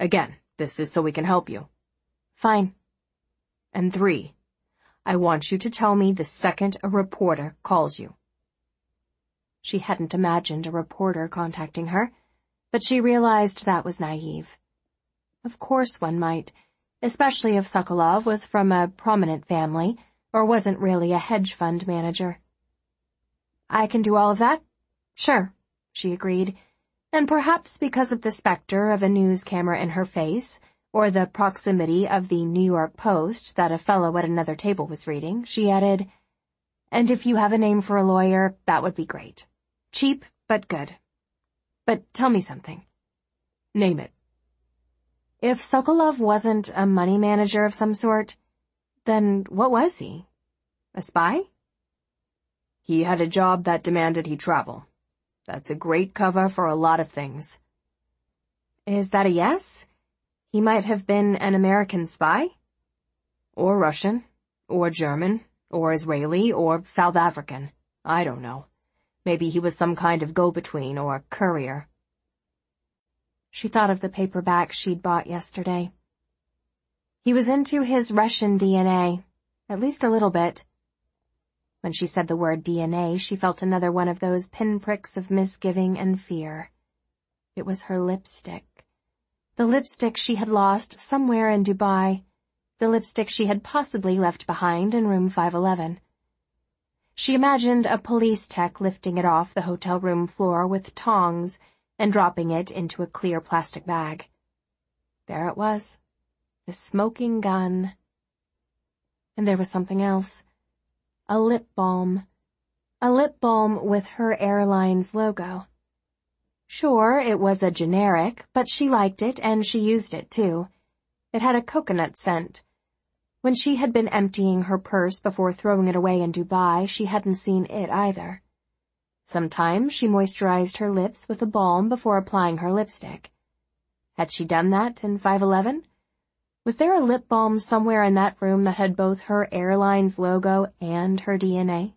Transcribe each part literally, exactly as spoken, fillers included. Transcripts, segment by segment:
Again, this is so we can help you. Fine. And three, I want you to tell me the second a reporter calls you. She hadn't imagined a reporter contacting her, but she realized that was naive. Of course one might, especially if Sokolov was from a prominent family or wasn't really a hedge fund manager. I can do all of that? Sure, she agreed, and perhaps because of the specter of a news camera in her face, or the proximity of the New York Post that a fellow at another table was reading, she added, and if you have a name for a lawyer, that would be great. Cheap, but good. But tell me something. Name it. If Sokolov wasn't a money manager of some sort, then what was he? A spy? He had a job that demanded he travel. That's a great cover for a lot of things. Is that a yes? He might have been an American spy? Or Russian, or German, or Israeli, or South African. I don't know. Maybe he was some kind of go-between or courier. She thought of the paperback she'd bought yesterday. He was into his Russian D N A, at least a little bit. When she said the word D N A, she felt another one of those pinpricks of misgiving and fear. It was her lipstick. The lipstick she had lost somewhere in Dubai. The lipstick she had possibly left behind in room five eleven. She imagined a police tech lifting it off the hotel room floor with tongs and dropping it into a clear plastic bag. There it was, the smoking gun. And there was something else. A lip balm. A lip balm with her airline's logo. Sure, it was a generic, but she liked it and she used it too. It had a coconut scent. When she had been emptying her purse before throwing it away in Dubai, she hadn't seen it either. Sometimes she moisturized her lips with a balm before applying her lipstick. Had she done that in five eleven? Was there a lip balm somewhere in that room that had both her airline's logo and her D N A?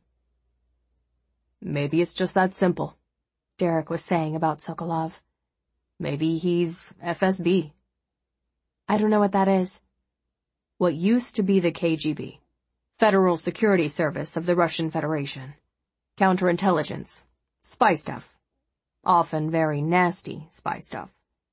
Maybe it's just that simple, Derek was saying about Sokolov. Maybe he's F S B. I don't know what that is. What used to be the K G B, Federal Security Service of the Russian Federation. Counterintelligence, spy stuff. Often very nasty spy stuff.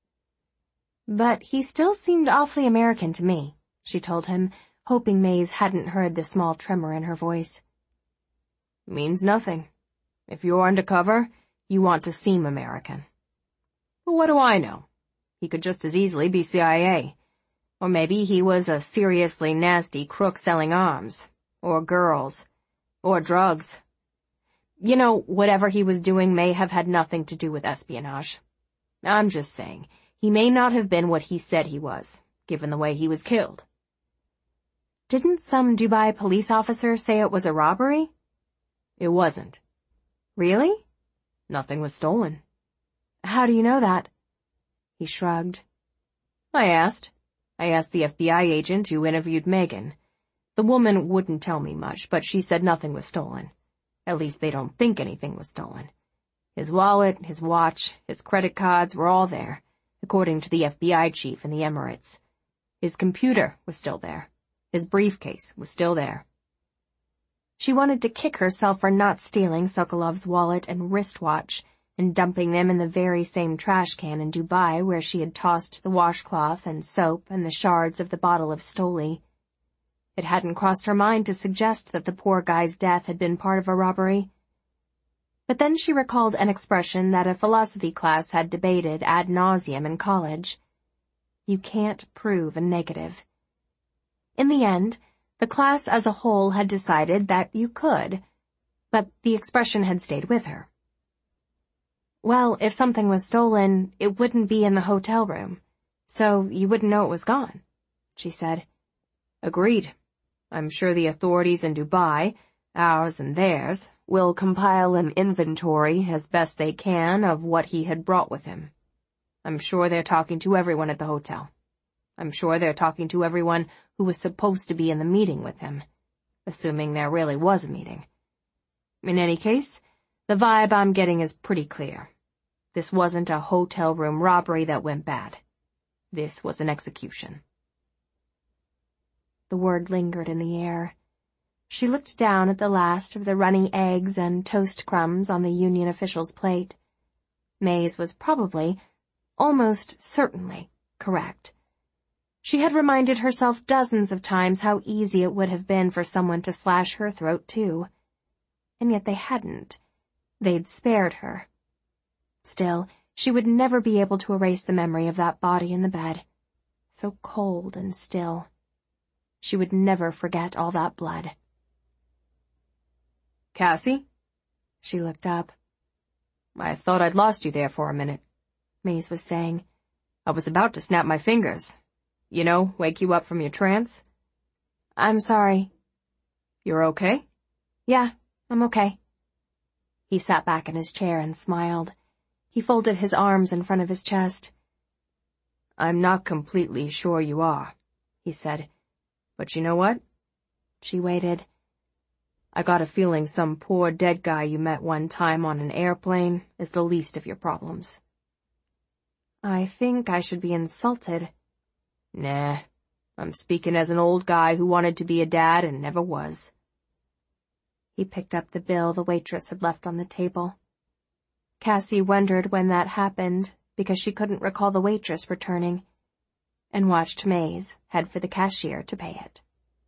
But he still seemed awfully American to me, she told him, hoping Maze hadn't heard the small tremor in her voice. Means nothing. If you're undercover, you want to seem American. But what do I know? He could just as easily be C I A. Or maybe he was a seriously nasty crook selling arms. Or girls. Or drugs. You know, whatever he was doing may have had nothing to do with espionage. I'm just saying, he may not have been what he said he was, given the way he was killed. Didn't some Dubai police officer say it was a robbery? It wasn't. Really? Nothing was stolen. How do you know that? He shrugged. I asked. I asked the F B I agent who interviewed Megan. The woman wouldn't tell me much, but she said nothing was stolen. At least they don't think anything was stolen. His wallet, his watch, his credit cards were all there, according to the F B I chief in the Emirates. His computer was still there. His briefcase was still there. She wanted to kick herself for not stealing Sokolov's wallet and wristwatch and dumping them in the very same trash can in Dubai where she had tossed the washcloth and soap and the shards of the bottle of Stoli. It hadn't crossed her mind to suggest that the poor guy's death had been part of a robbery. But then she recalled an expression that a philosophy class had debated ad nauseum in college. You can't prove a negative. In the end, the class as a whole had decided that you could, but the expression had stayed with her. Well, if something was stolen, it wouldn't be in the hotel room, so you wouldn't know it was gone, she said. Agreed. I'm sure the authorities in Dubai, ours and theirs, will compile an inventory as best they can of what he had brought with him. I'm sure they're talking to everyone at the hotel. I'm sure they're talking to everyone who was supposed to be in the meeting with him, assuming there really was a meeting. In any case, the vibe I'm getting is pretty clear. This wasn't a hotel room robbery that went bad. This was an execution. The word lingered in the air. She looked down at the last of the runny eggs and toast crumbs on the union official's plate. Mays was probably, almost certainly, correct. She had reminded herself dozens of times how easy it would have been for someone to slash her throat, too. And yet they hadn't. They'd spared her. Still, she would never be able to erase the memory of that body in the bed. So cold and still. She would never forget all that blood. Cassie? She looked up. I thought I'd lost you there for a minute, Mays was saying. I was about to snap my fingers. You know, wake you up from your trance. I'm sorry. You're okay? Yeah, I'm okay. He sat back in his chair and smiled. He folded his arms in front of his chest. I'm not completely sure you are, he said. But you know what? She waited. I got a feeling some poor dead guy you met one time on an airplane is the least of your problems. I think I should be insulted. Nah, I'm speaking as an old guy who wanted to be a dad and never was. He picked up the bill the waitress had left on the table. Cassie wondered when that happened because she couldn't recall the waitress returning, and watched Mays head for the cashier to pay it.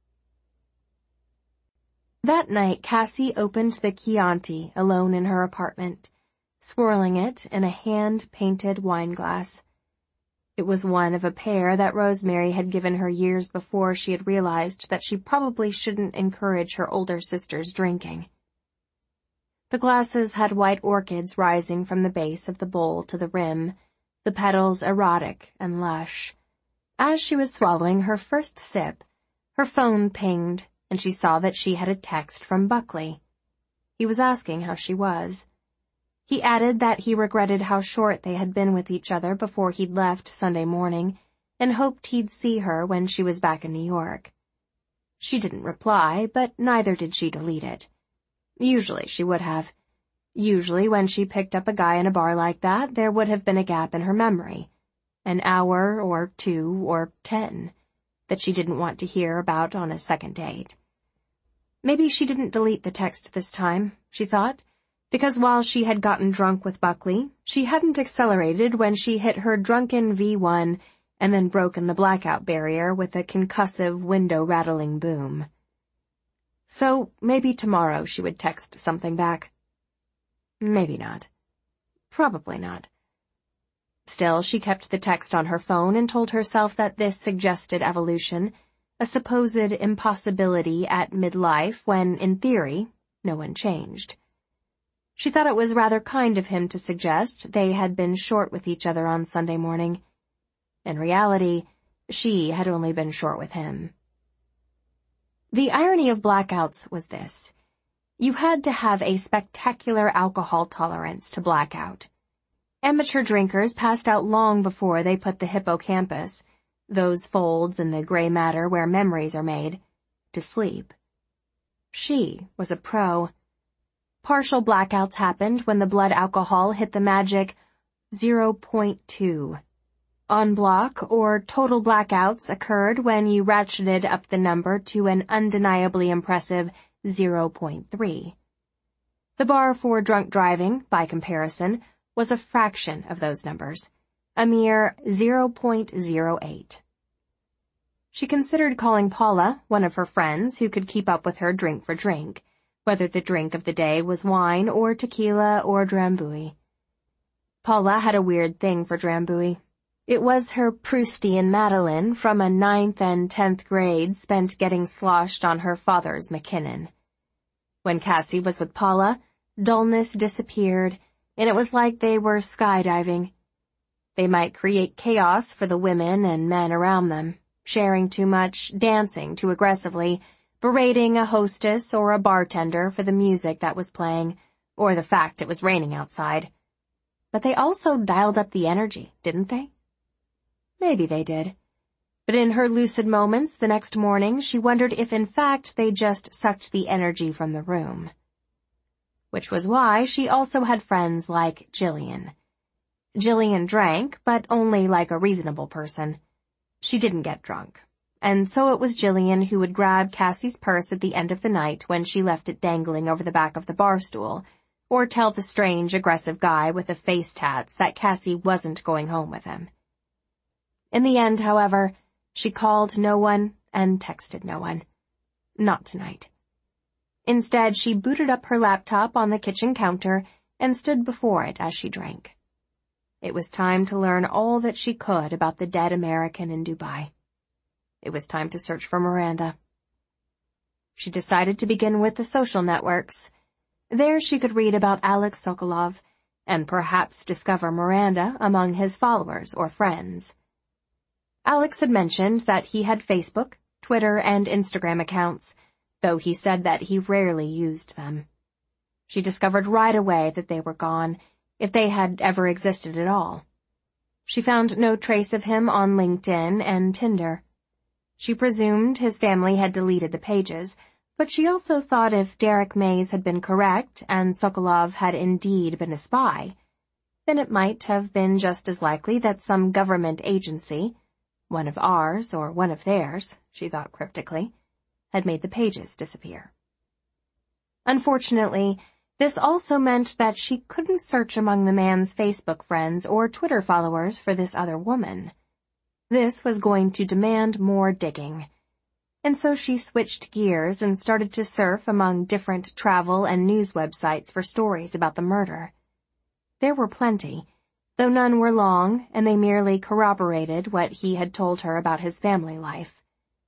That night, Cassie opened the Chianti alone in her apartment, swirling it in a hand-painted wine glass. It was one of a pair that Rosemary had given her years before she had realized that she probably shouldn't encourage her older sister's drinking. The glasses had white orchids rising from the base of the bowl to the rim, the petals erotic and lush. As she was swallowing her first sip, her phone pinged, and she saw that she had a text from Buckley. He was asking how she was. He added that he regretted how short they had been with each other before he'd left Sunday morning, and hoped he'd see her when she was back in New York. She didn't reply, but neither did she delete it. Usually she would have. Usually when she picked up a guy in a bar like that, there would have been a gap in her memory. An hour or two or ten that she didn't want to hear about on a second date. Maybe she didn't delete the text this time, she thought, because while she had gotten drunk with Buckley, she hadn't accelerated when she hit her drunken V one and then broken the blackout barrier with a concussive window-rattling boom. So maybe tomorrow she would text something back. Maybe not. Probably not. Still, she kept the text on her phone and told herself that this suggested evolution, a supposed impossibility at midlife when, in theory, no one changed. She thought it was rather kind of him to suggest they had been short with each other on Sunday morning. In reality, she had only been short with him. The irony of blackouts was this. You had to have a spectacular alcohol tolerance to black out. Amateur drinkers passed out long before they put the hippocampus, those folds in the gray matter where memories are made, to sleep. She was a pro. Partial blackouts happened when the blood alcohol hit the magic zero point two. En bloc or total blackouts occurred when you ratcheted up the number to an undeniably impressive zero point three. The bar for drunk driving, by comparison, was a fraction of those numbers, a mere zero point zero eight. She considered calling Paula, one of her friends who could keep up with her drink for drink, whether the drink of the day was wine or tequila or Drambuie. Paula had a weird thing for Drambuie. It was her Proustian Madeline from a ninth and tenth grade spent getting sloshed on her father's McKinnon. When Cassie was with Paula, dullness disappeared, and it was like they were skydiving. They might create chaos for the women and men around them, sharing too much, dancing too aggressively, berating a hostess or a bartender for the music that was playing, or the fact it was raining outside. But they also dialed up the energy, didn't they? Maybe they did. But in her lucid moments the next morning, she wondered if in fact they just sucked the energy from the room. Which was why she also had friends like Jillian. Jillian drank, but only like a reasonable person. She didn't get drunk, and so it was Jillian who would grab Cassie's purse at the end of the night when she left it dangling over the back of the bar stool, or tell the strange, aggressive guy with the face tats that Cassie wasn't going home with him. In the end, however, she called no one and texted no one. Not tonight. Instead, she booted up her laptop on the kitchen counter and stood before it as she drank. It was time to learn all that she could about the dead American in Dubai. It was time to search for Miranda. She decided to begin with the social networks. There she could read about Alex Sokolov and perhaps discover Miranda among his followers or friends. Alex had mentioned that he had Facebook, Twitter, and Instagram accounts, though he said that he rarely used them. She discovered right away that they were gone, if they had ever existed at all. She found no trace of him on LinkedIn and Tinder. She presumed his family had deleted the pages, but she also thought if Derek Mays had been correct and Sokolov had indeed been a spy, then it might have been just as likely that some government agency, one of ours or one of theirs, she thought cryptically, had made the pages disappear. Unfortunately, this also meant that she couldn't search among the man's Facebook friends or Twitter followers for this other woman. This was going to demand more digging. And so she switched gears and started to surf among different travel and news websites for stories about the murder. There were plenty, though none were long, and they merely corroborated what he had told her about his family life.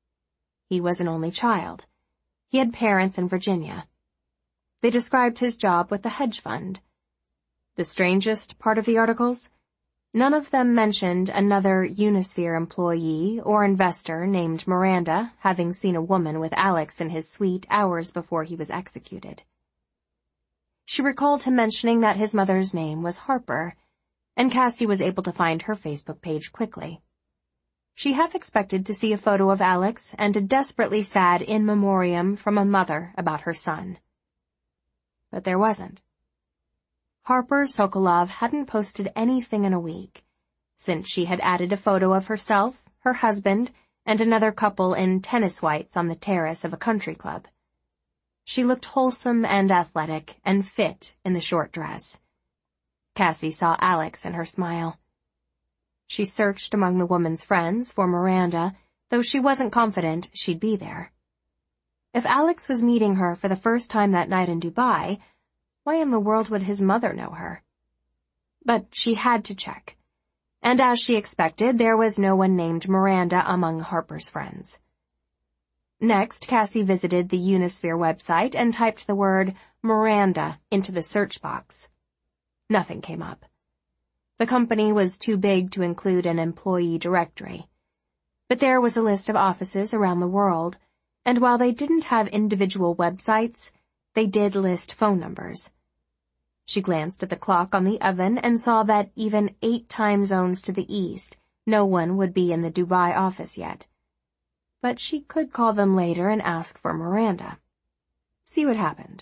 He was an only child. He had parents in Virginia. They described his job with the hedge fund. The strangest part of the articles? None of them mentioned another Unisphere employee or investor named Miranda having seen a woman with Alex in his suite hours before he was executed. She recalled him mentioning that his mother's name was Harper, and Cassie was able to find her Facebook page quickly. She half expected to see a photo of Alex and a desperately sad in memoriam from a mother about her son. But there wasn't. Harper Sokolov hadn't posted anything in a week, since she had added a photo of herself, her husband, and another couple in tennis whites on the terrace of a country club. She looked wholesome and athletic and fit in the short dress. Cassie saw Alex in her smile. She searched among the woman's friends for Miranda, though she wasn't confident she'd be there. If Alex was meeting her for the first time that night in Dubai, why in the world would his mother know her? But she had to check. And as she expected, there was no one named Miranda among Harper's friends. Next, Cassie visited the Unisphere website and typed the word Miranda into the search box. Nothing came up. The company was too big to include an employee directory. But there was a list of offices around the world, and while they didn't have individual websites, they did list phone numbers. She glanced at the clock on the oven and saw that even eight time zones to the east, no one would be in the Dubai office yet. But she could call them later and ask for Miranda. See what happened.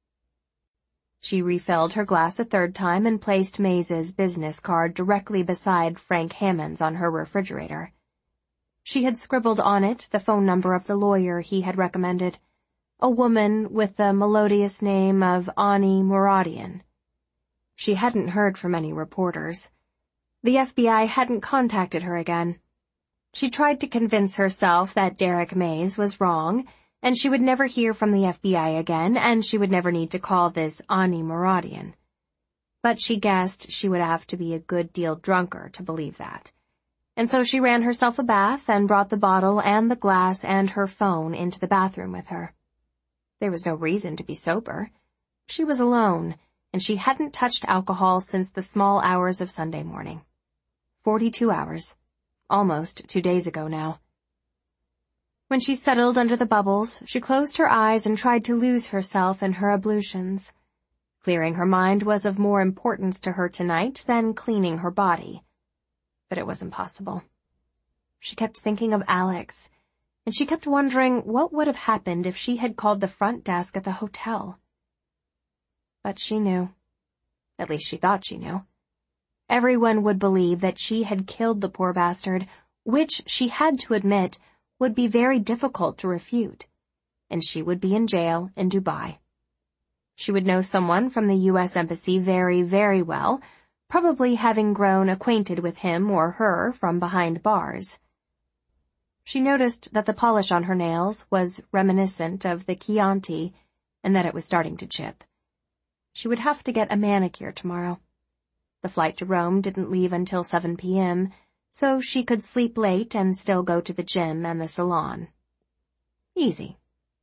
She refilled her glass a third time and placed Mays's business card directly beside Frank Hammond's on her refrigerator. She had scribbled on it the phone number of the lawyer he had recommended, a woman with the melodious name of Ani Muradian. She hadn't heard from any reporters. The F B I hadn't contacted her again. She tried to convince herself that Derek Mays was wrong, and she would never hear from the F B I again, and she would never need to call this Ani Muradian. But she guessed she would have to be a good deal drunker to believe that. And so she ran herself a bath and brought the bottle and the glass and her phone into the bathroom with her. There was no reason to be sober. She was alone, and she hadn't touched alcohol since the small hours of Sunday morning. Forty-two hours. Almost two days ago now. When she settled under the bubbles, she closed her eyes and tried to lose herself in her ablutions. Clearing her mind was of more importance to her tonight than cleaning her body. But it was impossible. She kept thinking of Alex, and she kept wondering what would have happened if she had called the front desk at the hotel. But she knew. At least she thought she knew. everyone would believe that she had killed the poor bastard, which she had to admit would be very difficult to refute, and she would be in jail in Dubai. She would know someone from the U S Embassy very, very well, probably having grown acquainted with him or her from behind bars. She noticed that the polish on her nails was reminiscent of the Chianti and that it was starting to chip. She would have to get a manicure tomorrow. The flight to Rome didn't leave until seven p.m., so she could sleep late and still go to the gym and the salon. Easy.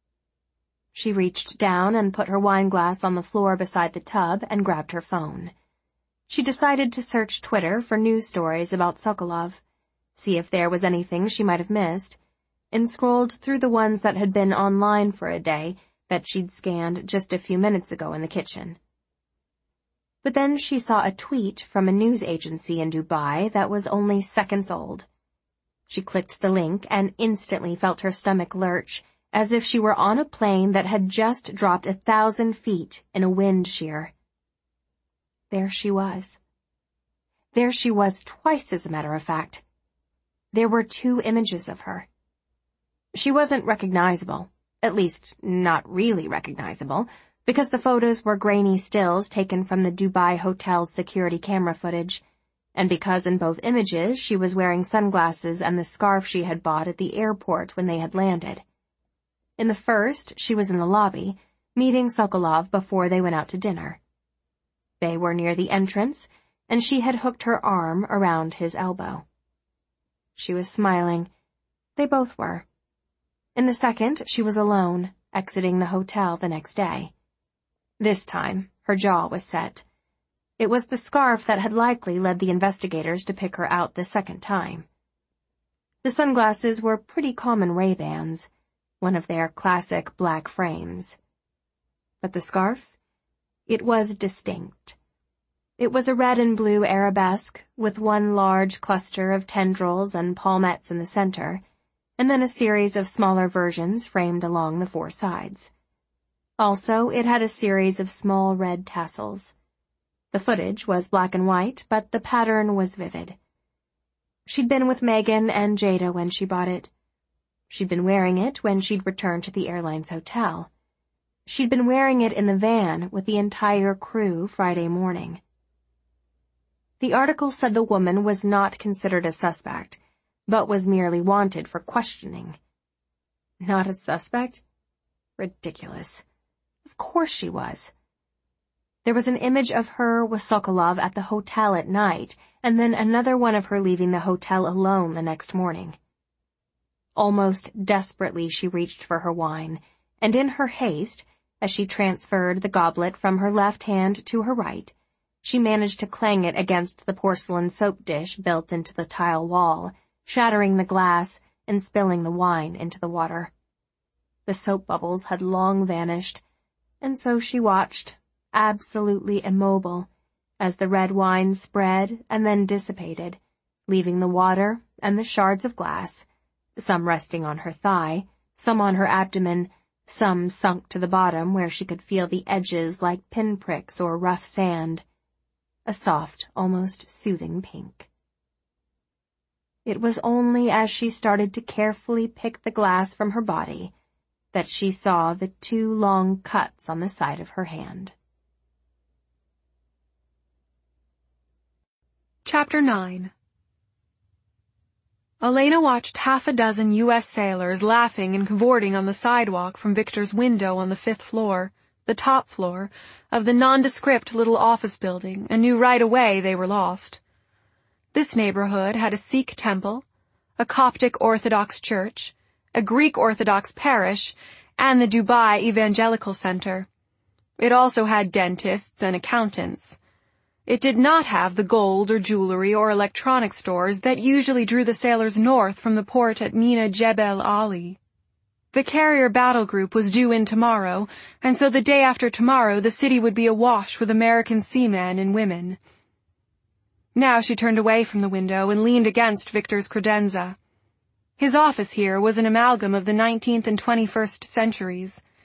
She reached down and put her wine glass on the floor beside the tub and grabbed her phone. She decided to search Twitter for news stories about Sokolov, see if there was anything she might have missed, and scrolled through the ones that had been online for a day that she'd scanned just a few minutes ago in the kitchen. But then she saw a tweet from a news agency in Dubai that was only seconds old. She clicked the link and instantly felt her stomach lurch, as if she were on a plane that had just dropped a thousand feet in a wind shear. There she was. There she was twice, as a matter of fact. There were two images of her. She wasn't recognizable, at least not really recognizable, because the photos were grainy stills taken from the Dubai hotel's security camera footage, and because in both images she was wearing sunglasses and the scarf she had bought at the airport when they had landed. In the first, she was in the lobby, meeting Sokolov before they went out to dinner. They were near the entrance, and she had hooked her arm around his elbow. She was smiling. They both were. In the second, she was alone, exiting the hotel the next day. This time, her jaw was set. It was the scarf that had likely led the investigators to pick her out the second time. The sunglasses were pretty common Ray-Bans, one of their classic black frames. But the scarf? It was distinct. It was a red and blue arabesque, with one large cluster of tendrils and palmettes in the center, and then a series of smaller versions framed along the four sides. Also, it had a series of small red tassels. The footage was black and white, but the pattern was vivid. She'd been with Megan and Jada when she bought it. She'd been wearing it when she'd returned to the airline's hotel. She'd been wearing it in the van with the entire crew Friday morning. The article said the woman was not considered a suspect, but was merely wanted for questioning. Not a suspect? Ridiculous. Of course she was. There was an image of her with Sokolov at the hotel at night, and then another one of her leaving the hotel alone the next morning. Almost desperately she reached for her wine, and in her haste, as she transferred the goblet from her left hand to her right, she managed to clang it against the porcelain soap dish built into the tile wall, shattering the glass and spilling the wine into the water. The soap bubbles had long vanished, and so she watched, absolutely immobile, as the red wine spread and then dissipated, leaving the water and the shards of glass, some resting on her thigh, some on her abdomen, some sunk to the bottom where she could feel the edges like pinpricks or rough sand, a soft, almost soothing pink. It was only as she started to carefully pick the glass from her body that she saw the two long cuts on the side of her hand. Chapter nine. Elena watched half a dozen U S sailors laughing and cavorting on the sidewalk from Victor's window on the fifth floor, the top floor, of the nondescript little office building, and knew right away they were lost. This neighborhood had a Sikh temple, a Coptic Orthodox church, a Greek Orthodox parish, and the Dubai Evangelical Center. It also had dentists and accountants. It did not have the gold or jewelry or electronic stores that usually drew the sailors north from the port at Mina Jebel Ali. The carrier battle group was due in tomorrow, and so the day after tomorrow the city would be awash with American seamen and women. Now she turned away from the window and leaned against Victor's credenza. His office here was an amalgam of the nineteenth and twenty-first centuries.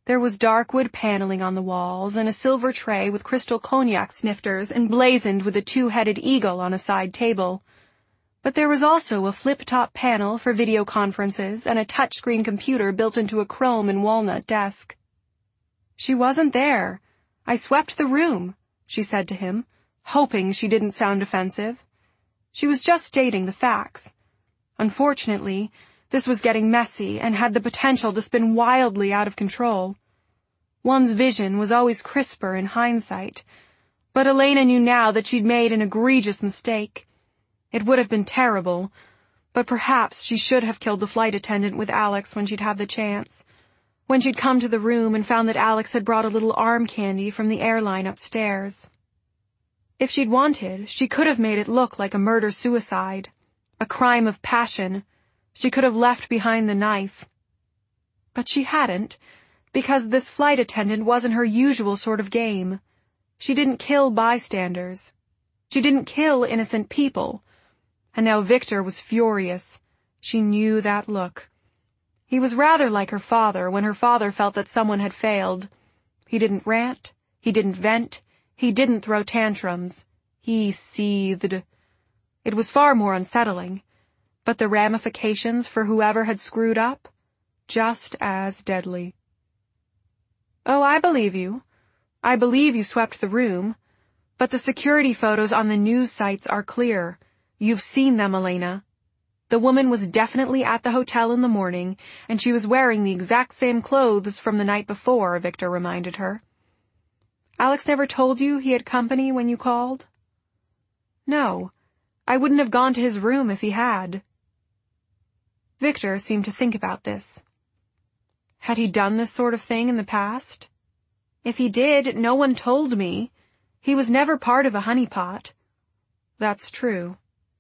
There was dark wood paneling on the walls and a silver tray with crystal cognac snifters emblazoned with a two-headed eagle on a side table. But there was also a flip-top panel for video conferences and a touchscreen computer built into a chrome and walnut desk. "She wasn't there. I swept the room," she said to him, hoping she didn't sound offensive. She was just stating the facts. Unfortunately, this was getting messy and had the potential to spin wildly out of control. One's vision was always crisper in hindsight, but Elena knew now that she'd made an egregious mistake. It would have been terrible, but perhaps she should have killed the flight attendant with Alex when she'd had the chance, when she'd come to the room and found that Alex had brought a little arm candy from the airline upstairs. If she'd wanted, she could have made it look like a murder-suicide, a crime of passion. She could have left behind the knife. But she hadn't, because this flight attendant wasn't her usual sort of game. She didn't kill bystanders. She didn't kill innocent people. And now Victor was furious. She knew that look. He was rather like her father when her father felt that someone had failed. He didn't rant. He didn't vent. He didn't throw tantrums. He seethed. It was far more unsettling, but the ramifications for whoever had screwed up, just as deadly. "Oh, I believe you. I believe you swept the room. But the security photos on the news sites are clear. You've seen them, Elena. The woman was definitely at the hotel in the morning, and she was wearing the exact same clothes from the night before," Victor reminded her. "Alex never told you he had company when you called?" "No. I wouldn't have gone to his room if he had." Victor seemed to think about this. Had he done this sort of thing in the past? If he did, no one told me. He was never part of a honeypot. That's true.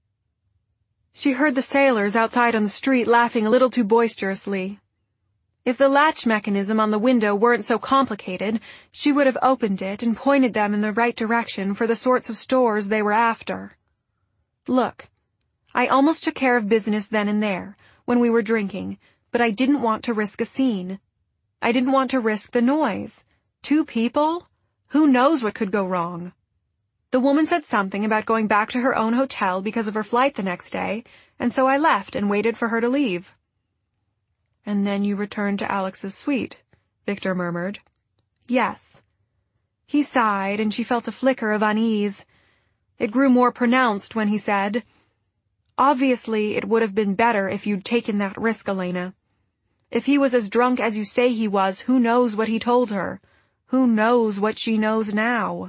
She heard the sailors outside on the street laughing a little too boisterously. If the latch mechanism on the window weren't so complicated, she would have opened it and pointed them in the right direction for the sorts of stores they were after. "Look, I almost took care of business then and there, when we were drinking, but I didn't want to risk a scene. I didn't want to risk the noise. Two people? Who knows what could go wrong? The woman said something about going back to her own hotel because of her flight the next day, and so I left and waited for her to leave." "And then you returned to Alex's suite," Victor murmured. "Yes." He sighed, and she felt a flicker of unease. It grew more pronounced when he said, "Obviously, it would have been better if you'd taken that risk, Elena. If he was as drunk as you say he was, who knows what he told her? Who knows what she knows now?"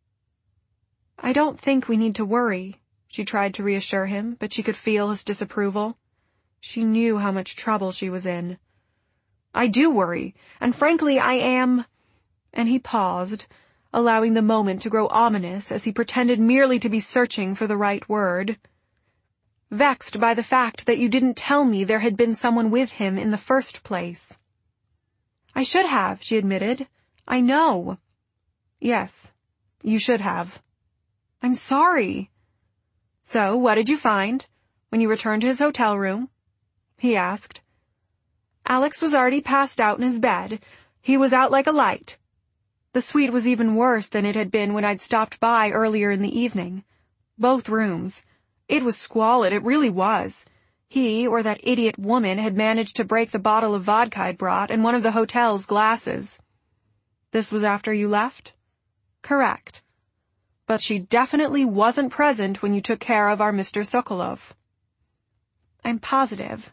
"I don't think we need to worry," she tried to reassure him, but she could feel his disapproval. She knew how much trouble she was in. "I do worry, and frankly I am—" And he paused, allowing the moment to grow ominous as he pretended merely to be searching for the right word. "Vexed by the fact that you didn't tell me there had been someone with him in the first place." "I should have," she admitted. "I know." "Yes, you should have." "I'm sorry." "So, what did you find when you returned to his hotel room?" he asked. Alex was already passed out in his bed. He was out like a light. The suite was even worse than it had been when I'd stopped by earlier in the evening. Both rooms. It was squalid, it really was. He, or that idiot woman, had managed to break the bottle of vodka I'd brought and one of the hotel's glasses. "This was after you left?" "Correct. But she definitely wasn't present when you took care of our Mister Sokolov." "I'm positive."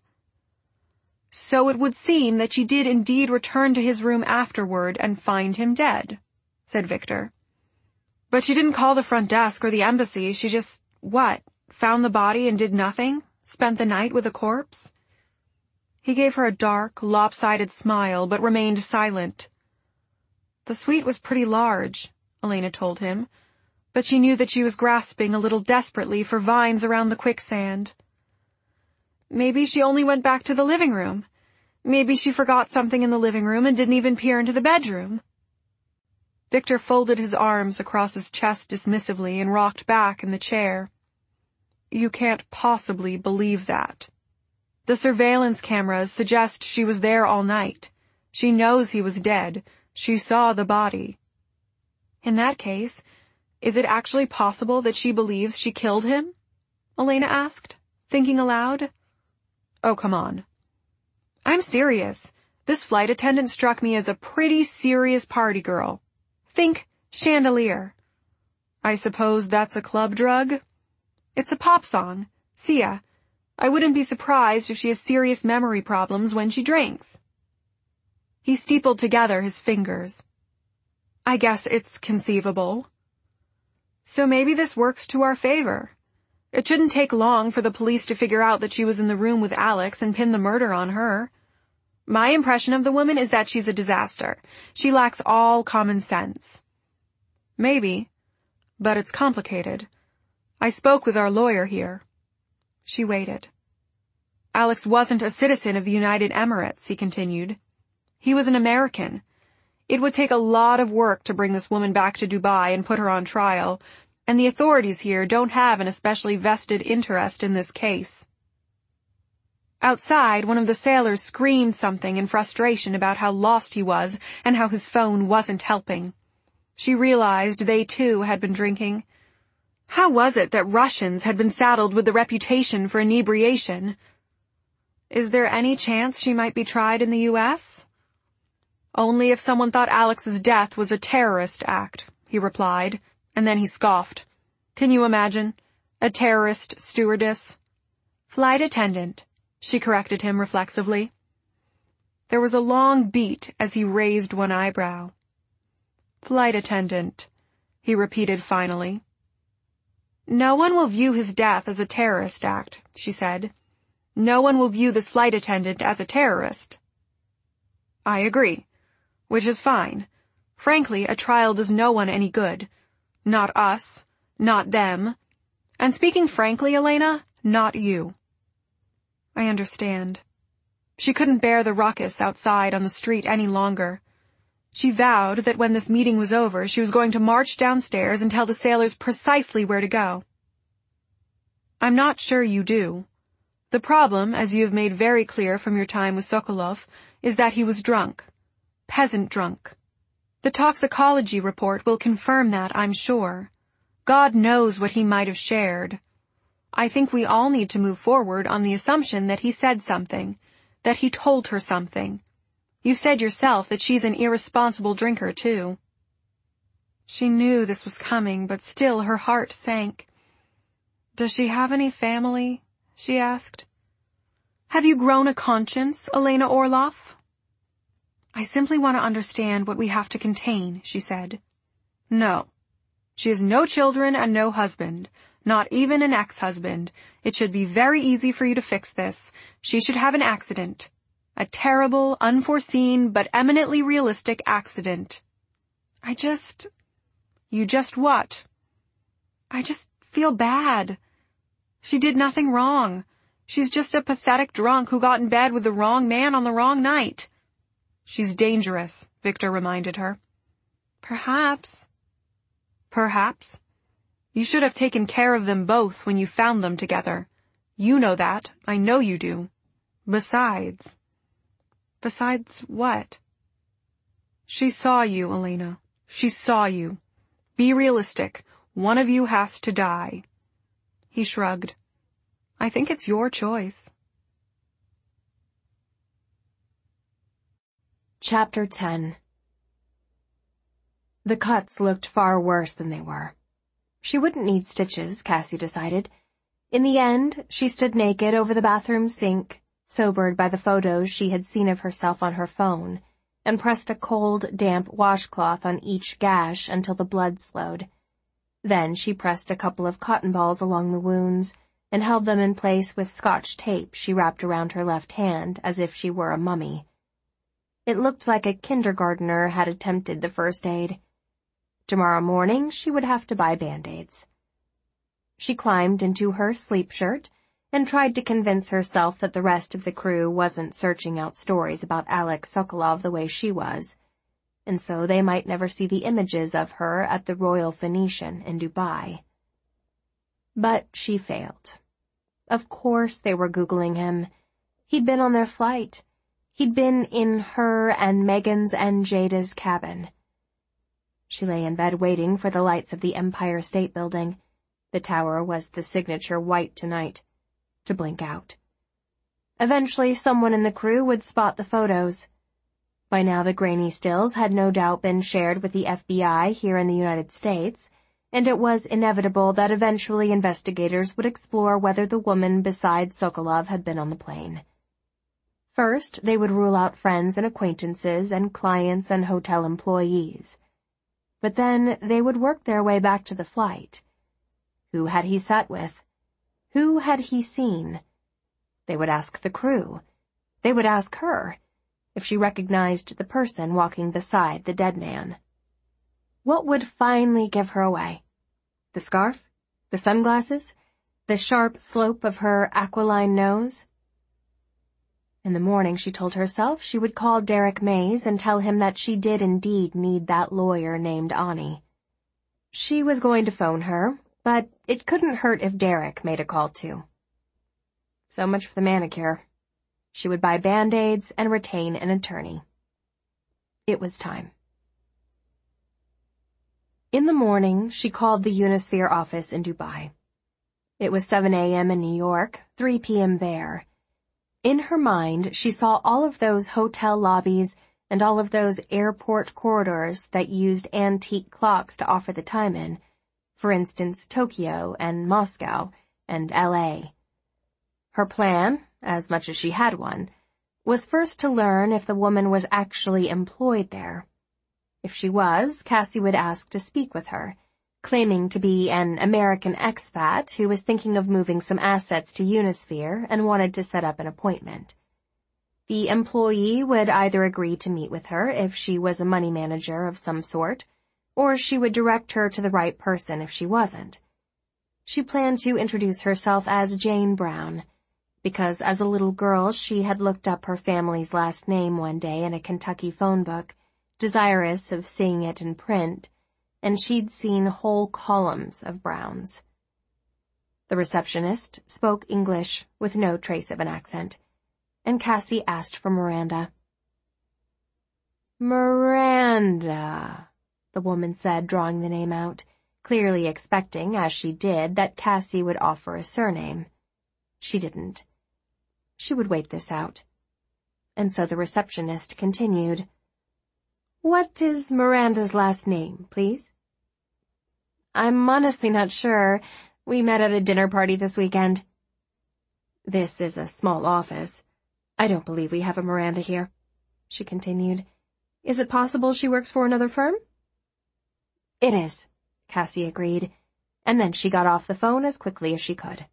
"So it would seem that she did indeed return to his room afterward and find him dead," said Victor. "But she didn't call the front desk or the embassy. She just, what, found the body and did nothing? Spent the night with a corpse?" He gave her a dark, lopsided smile, but remained silent. "The suite was pretty large," Elena told him, but she knew that she was grasping a little desperately for vines around the quicksand. "Maybe she only went back to the living room. Maybe she forgot something in the living room and didn't even peer into the bedroom." Victor folded his arms across his chest dismissively and rocked back in the chair. "You can't possibly believe that. The surveillance cameras suggest she was there all night. She knows he was dead. She saw the body. In that case, is it actually possible that she believes she killed him? Elena asked, thinking aloud. Oh, come on. I'm serious. This flight attendant struck me as a pretty serious party girl. Think Chandelier. I suppose that's a club drug? It's a pop song. Sia. I wouldn't be surprised if she has serious memory problems when she drinks. He steepled together his fingers. I guess it's conceivable. So maybe this works to our favor. It shouldn't take long for the police to figure out that she was in the room with Alex and pin the murder on her. My impression of the woman is that she's a disaster. She lacks all common sense. Maybe, but it's complicated. I spoke with our lawyer here. She waited. Alex wasn't a citizen of the United Emirates, he continued. He was an American. It would take a lot of work to bring this woman back to Dubai and put her on trial, and the authorities here don't have an especially vested interest in this case. Outside, one of the sailors screamed something in frustration about how lost he was and how his phone wasn't helping. She realized they too had been drinking. How was it that Russians had been saddled with the reputation for inebriation? Is there any chance she might be tried in the U S? Only if someone thought Alex's death was a terrorist act, he replied, and then he scoffed. Can you imagine? A terrorist stewardess? Flight attendant, she corrected him reflexively. There was a long beat as he raised one eyebrow. Flight attendant, he repeated finally. No one will view his death as a terrorist act, she said. No one will view this flight attendant as a terrorist. I agree, which is fine. Frankly, a trial does no one any good. Not us, not them. And speaking frankly, Elena, not you. I understand. She couldn't bear the ruckus outside on the street any longer. She vowed that when this meeting was over, she was going to march downstairs and tell the sailors precisely where to go. I'm not sure you do. The problem, as you have made very clear from your time with Sokolov, is that he was drunk. Peasant drunk. The toxicology report will confirm that, I'm sure. God knows what he might have shared. I think we all need to move forward on the assumption that he said something, that he told her something. You said yourself that she's an irresponsible drinker, too. She knew this was coming, but still her heart sank. Does she have any family? She asked. Have you grown a conscience, Elena Orloff? I simply want to understand what we have to contain, she said. No. She has no children and no husband, not even an ex-husband. It should be very easy for you to fix this. She should have an accident. A terrible, unforeseen, but eminently realistic accident. I just... You just what? I just feel bad. She did nothing wrong. She's just a pathetic drunk who got in bed with the wrong man on the wrong night. She's dangerous, Victor reminded her. Perhaps. Perhaps. You should have taken care of them both when you found them together. You know that. I know you do. Besides... Besides what? She saw you, Elena. She saw you. Be realistic. One of you has to die. He shrugged. I think it's your choice. Chapter ten. The cuts looked far worse than they were. She wouldn't need stitches, Cassie decided. In the end, she stood naked over the bathroom sink, sobered by the photos she had seen of herself on her phone, and pressed a cold, damp washcloth on each gash until the blood slowed. Then she pressed a couple of cotton balls along the wounds and held them in place with Scotch tape she wrapped around her left hand as if she were a mummy. It looked like a kindergartner had attempted the first aid. Tomorrow morning she would have to buy Band-Aids. She climbed into her sleep shirt and tried to convince herself that the rest of the crew wasn't searching out stories about Alex Sokolov the way she was, and so they might never see the images of her at the Royal Phoenician in Dubai. But she failed. Of course they were Googling him. He'd been on their flight. He'd been in her and Megan's and Jada's cabin. She lay in bed waiting for the lights of the Empire State Building. The tower was the signature white tonight. To blink out. Eventually, someone in the crew would spot the photos. By now, the grainy stills had no doubt been shared with the F B I here in the United States, and it was inevitable that eventually investigators would explore whether the woman beside Sokolov had been on the plane. First, they would rule out friends and acquaintances and clients and hotel employees. But then they would work their way back to the flight. Who had he sat with? Who had he seen? They would ask the crew. They would ask her if she recognized the person walking beside the dead man. What would finally give her away? The scarf? The sunglasses? The sharp slope of her aquiline nose? In the morning, she told herself she would call Derek Mays and tell him that she did indeed need that lawyer named Ani. She was going to phone her, but it couldn't hurt if Derek made a call too. So much for the manicure. She would buy Band-Aids and retain an attorney. It was time. In the morning, she called the Unisphere office in Dubai. It was seven a.m. in New York, three p.m. there. In her mind, she saw all of those hotel lobbies and all of those airport corridors that used antique clocks to offer the time in, for instance, Tokyo and Moscow and L A. Her plan, as much as she had one, was first to learn if the woman was actually employed there. If she was, Cassie would ask to speak with her, claiming to be an American expat who was thinking of moving some assets to Unisphere and wanted to set up an appointment. The employee would either agree to meet with her if she was a money manager of some sort, or she would direct her to the right person if she wasn't. She planned to introduce herself as Jane Brown, because as a little girl she had looked up her family's last name one day in a Kentucky phone book, desirous of seeing it in print, and she'd seen whole columns of Browns. The receptionist spoke English with no trace of an accent, and Cassie asked for Miranda. "Miranda," the woman said, drawing the name out, clearly expecting, as she did, that Cassie would offer a surname. She didn't. She would wait this out. And so the receptionist continued. "What is Miranda's last name, please?" "I'm honestly not sure. We met at a dinner party this weekend." "This is a small office. I don't believe we have a Miranda here," she continued. "Is it possible she works for another firm?" "It is," Cassie agreed, and then she got off the phone as quickly as she could.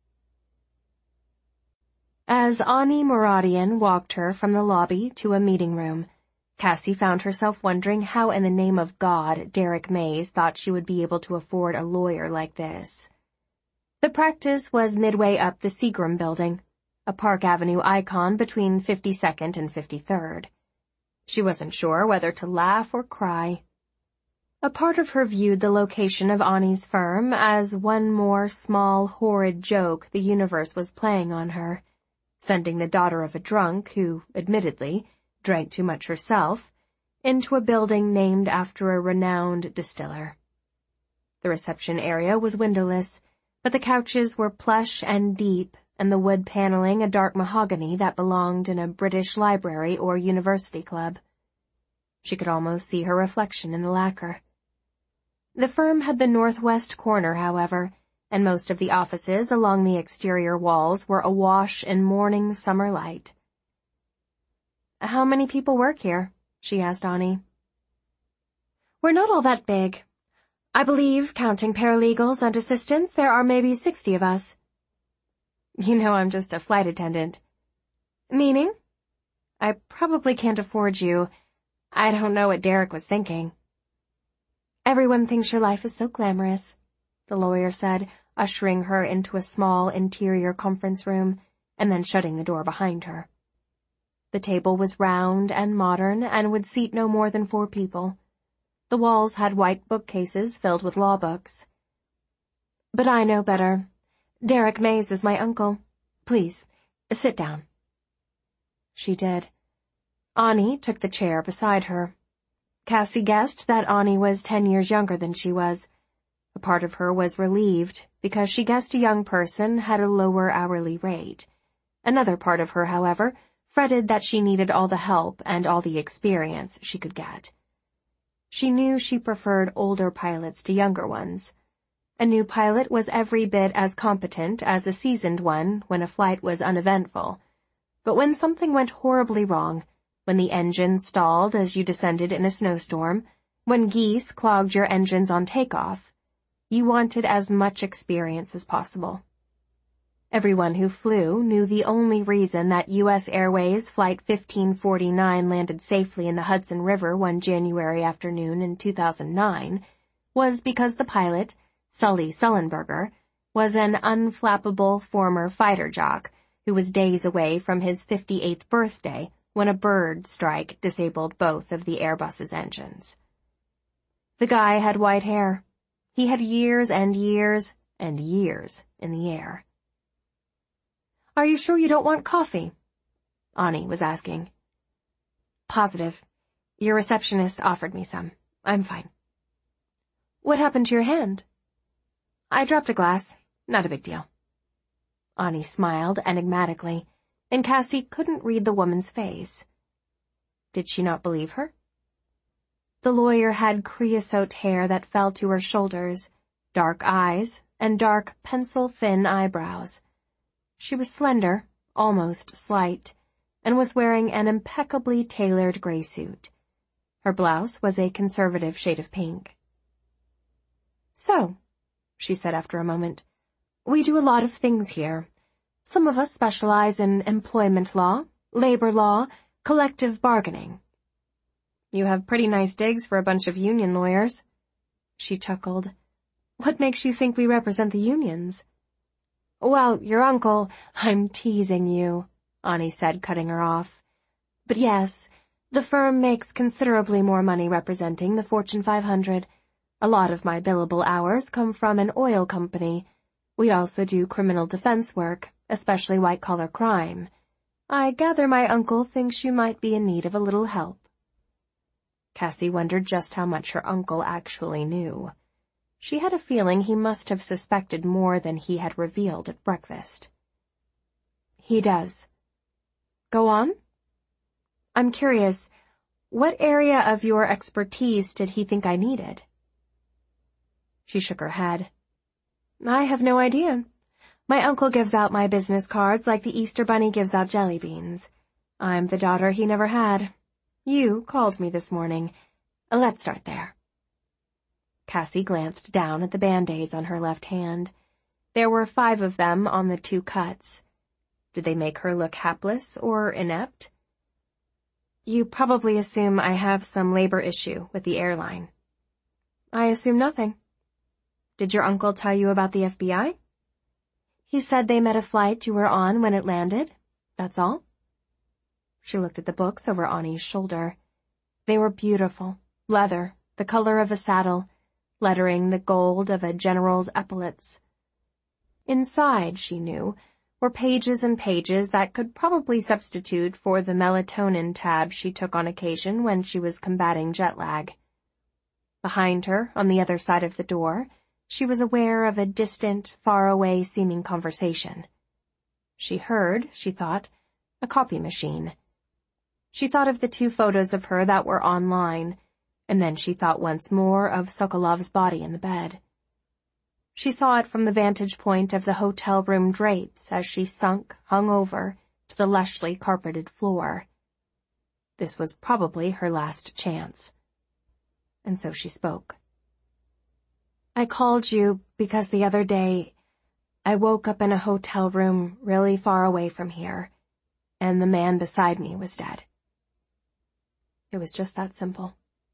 As Ani Muradian walked her from the lobby to a meeting room, Cassie found herself wondering how in the name of God Derek Mays thought she would be able to afford a lawyer like this. The practice was midway up the Seagram building, a Park Avenue icon between fifty-second and fifty-third. She wasn't sure whether to laugh or cry. A part of her viewed the location of Ani's firm as one more small, horrid joke the universe was playing on her, sending the daughter of a drunk who, admittedly, drank too much herself, into a building named after a renowned distiller. The reception area was windowless, but the couches were plush and deep, and the wood paneling a dark mahogany that belonged in a British library or university club. She could almost see her reflection in the lacquer. The firm had the northwest corner, however, and most of the offices along the exterior walls were awash in morning summer light. "How many people work here?" she asked Ani. "We're not all that big. I believe, counting paralegals and assistants, there are maybe sixty of us." "You know I'm just a flight attendant." "Meaning?" "I probably can't afford you. I don't know what Derek was thinking." "Everyone thinks your life is so glamorous," the lawyer said, ushering her into a small interior conference room, and then shutting the door behind her. The table was round and modern and would seat no more than four people. The walls had white bookcases filled with law books. "But I know better. Derek Mays is my uncle. Please, sit down." She did, Ani took the chair beside her. Cassie guessed that Ani was ten years younger than she was. A part of her was relieved, because she guessed a young person had a lower hourly rate. Another part of her, however, fretted that she needed all the help and all the experience she could get. She knew she preferred older pilots to younger ones. A new pilot was every bit as competent as a seasoned one when a flight was uneventful. But when something went horribly wrong, when the engine stalled as you descended in a snowstorm, when geese clogged your engines on takeoff, you wanted as much experience as possible. Everyone who flew knew the only reason that U S Airways Flight fifteen forty-nine landed safely in the Hudson River one January afternoon in two thousand nine was because the pilot, Sully Sullenberger, was an unflappable former fighter jock who was days away from his fifty-eighth birthday when a bird strike disabled both of the Airbus's engines. The guy had white hair. He had years and years and years in the air. "Are you sure you don't want coffee?" Ani was asking. "Positive. Your receptionist offered me some. I'm fine." "What happened to your hand?" "I dropped a glass. Not a big deal." Ani smiled enigmatically, and Cassie couldn't read the woman's face. Did she not believe her? The lawyer had creosote hair that fell to her shoulders, dark eyes, and dark, pencil-thin eyebrows. She was slender, almost slight, and was wearing an impeccably tailored gray suit. Her blouse was a conservative shade of pink. "So," she said after a moment, "we do a lot of things here. Some of us specialize in employment law, labor law, collective bargaining." "You have pretty nice digs for a bunch of union lawyers." She chuckled. "What makes you think we represent the unions?" "Well, your uncle—" "I'm teasing you," Ani said, cutting her off. "But yes, the firm makes considerably more money representing the Fortune five hundred. A lot of my billable hours come from an oil company. We also do criminal defense work, especially white-collar crime. I gather my uncle thinks you might be in need of a little help." Cassie wondered just how much her uncle actually knew. She had a feeling he must have suspected more than he had revealed at breakfast. "He does." "Go on?" "I'm curious, what area of your expertise did he think I needed?" She shook her head. "I have no idea. My uncle gives out my business cards like the Easter Bunny gives out jelly beans. I'm the daughter he never had. You called me this morning. Let's start there." Cassie glanced down at the Band-Aids on her left hand. There were five of them on the two cuts. Did they make her look hapless or inept? "You probably assume I have some labor issue with the airline." "I assume nothing." "Did your uncle tell you about the F B I?" "He said they met a flight you were on when it landed. That's all." She looked at the books over Ani's shoulder. They were beautiful, leather, the color of a saddle, lettering the gold of a general's epaulets. Inside, she knew, were pages and pages that could probably substitute for the melatonin tab she took on occasion when she was combating jet lag. Behind her, on the other side of the door, she was aware of a distant, far-away-seeming conversation. She heard, she thought, a copy machine. She thought of the two photos of her that were online, and then she thought once more of Sokolov's body in the bed. She saw it from the vantage point of the hotel room drapes as she sunk, hung over, to the lushly carpeted floor. This was probably her last chance. And so she spoke. "I called you because the other day I woke up in a hotel room really far away from here, and the man beside me was dead." It was just that simple.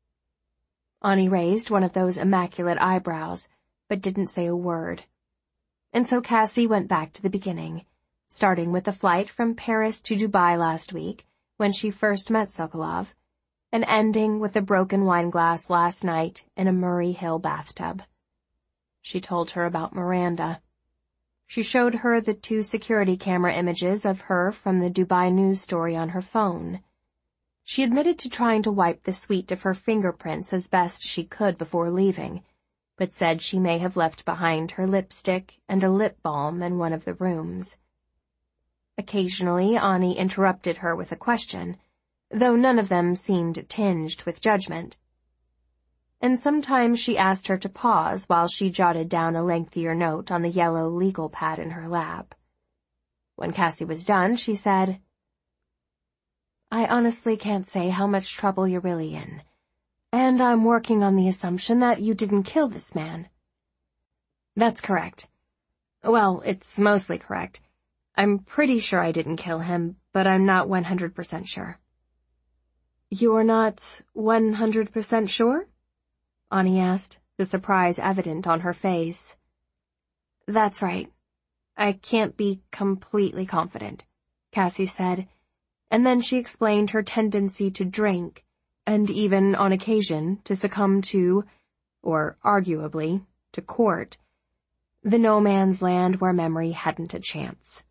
Ani raised one of those immaculate eyebrows, but didn't say a word. And so Cassie went back to the beginning, starting with the flight from Paris to Dubai last week, when she first met Sokolov, and ending with the broken wine glass last night in a Murray Hill bathtub. She told her about Miranda. She showed her the two security camera images of her from the Dubai news story on her phone. She admitted to trying to wipe the sweet of her fingerprints as best she could before leaving, but said she may have left behind her lipstick and a lip balm in one of the rooms. Occasionally, Ani interrupted her with a question, though none of them seemed tinged with judgment. And sometimes she asked her to pause while she jotted down a lengthier note on the yellow legal pad in her lap. When Cassie was done, she said, "I honestly can't say how much trouble you're really in, and I'm working on the assumption that you didn't kill this man." "That's correct. Well, it's mostly correct. I'm pretty sure I didn't kill him, but I'm not one hundred percent sure." "You're not one hundred percent sure?" Ani asked, the surprise evident on her face. "That's right. I can't be completely confident," Cassie said, and then she explained her tendency to drink, and even, on occasion, to succumb to, or arguably, to court, the no-man's land where memory hadn't a chance.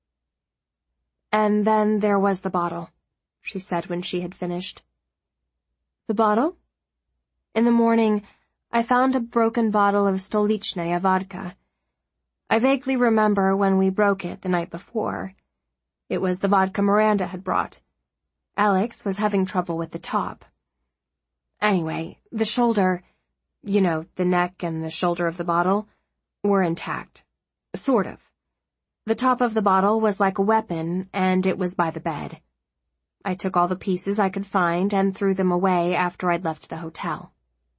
"And then there was the bottle," she said when she had finished. "The bottle? In the morning, I found a broken bottle of Stolichnaya vodka. I vaguely remember when we broke it the night before. It was the vodka Miranda had brought. Alex was having trouble with the top. Anyway, the shoulder, you know, the neck and the shoulder of the bottle, were intact. Sort of. The top of the bottle was like a weapon, and it was by the bed. I took all the pieces I could find and threw them away after I'd left the hotel."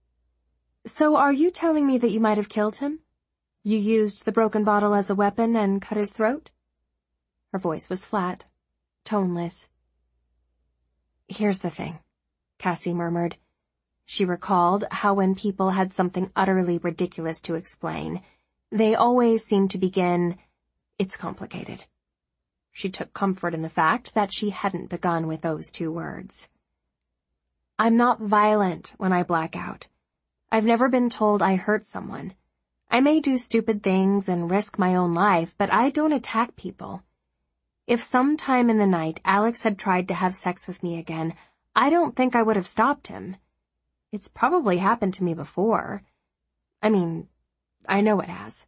"So are you telling me that you might have killed him? You used the broken bottle as a weapon and cut his throat?" Her voice was flat, toneless. "Here's the thing," Cassie murmured. She recalled how when people had something utterly ridiculous to explain, they always seemed to begin, "It's complicated." She took comfort in the fact that she hadn't begun with those two words. "I'm not violent when I black out. I've never been told I hurt someone. I may do stupid things and risk my own life, but I don't attack people. If some time in the night Alex had tried to have sex with me again, I don't think I would have stopped him. It's probably happened to me before. I mean, I know it has."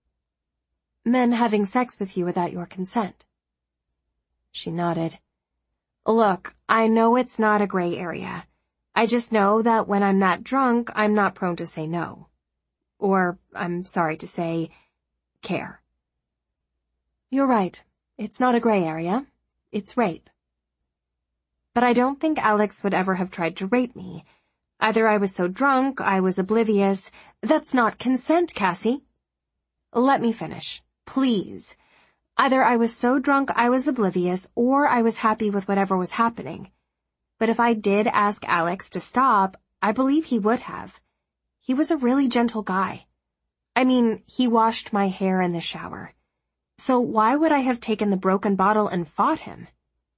"Men having sex with you without your consent?" She nodded. "Look, I know it's not a gray area. I just know that when I'm that drunk, I'm not prone to say no. Or, I'm sorry to say, care." "You're right. It's not a gray area. It's rape." "But I don't think Alex would ever have tried to rape me. Either I was so drunk, I was oblivious." "That's not consent, Cassie." "Let me finish, please. Either I was so drunk I was oblivious, or I was happy with whatever was happening. But if I did ask Alex to stop, I believe he would have. He was a really gentle guy. I mean, he washed my hair in the shower. So why would I have taken the broken bottle and fought him?"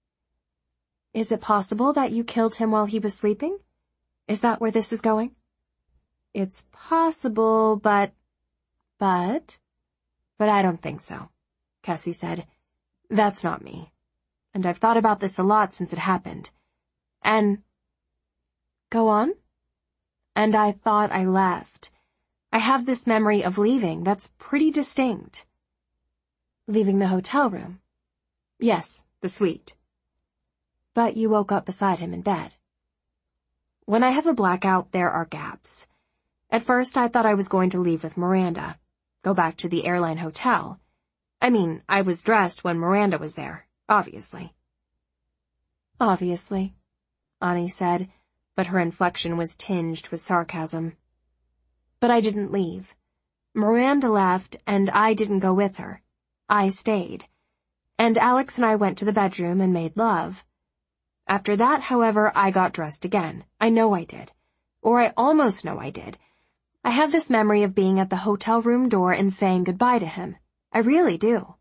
"Is it possible that you killed him while he was sleeping? Is that where this is going?" "It's possible, but..." "But?" "But I don't think so," Cassie said. "That's not me. And I've thought about this a lot since it happened. And..." "Go on?" "And I thought I left. I have this memory of leaving that's pretty distinct." "Leaving the hotel room?" "Yes, the suite." "But you woke up beside him in bed." "When I have a blackout, there are gaps. At first I thought I was going to leave with Miranda, go back to the airline hotel. I mean, I was dressed when Miranda was there, obviously." "Obviously," Ani said, but her inflection was tinged with sarcasm. "But I didn't leave. Miranda left, and I didn't go with her. I stayed. And Alex and I went to the bedroom and made love. After that, however, I got dressed again. I know I did. Or I almost know I did. I have this memory of being at the hotel room door and saying goodbye to him. I really do."